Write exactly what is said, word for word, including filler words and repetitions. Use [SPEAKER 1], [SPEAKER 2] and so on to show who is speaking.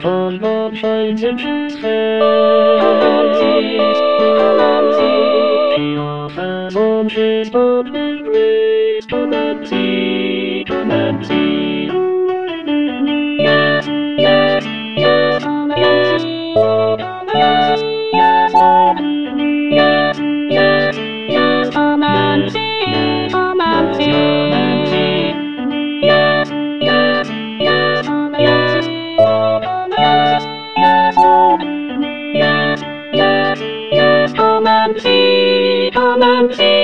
[SPEAKER 1] upon the shines in his face. He offers on his boat with grace, Clemency, Clemency. Yes, yes, yes, Clemency, yes, yes, Lord. Yes, yes, yes, Clemency, Clemency. Yes, yes, yes, Clemency, yes, yes, Lord. Yes, yes, yes, Clemency, Clemency.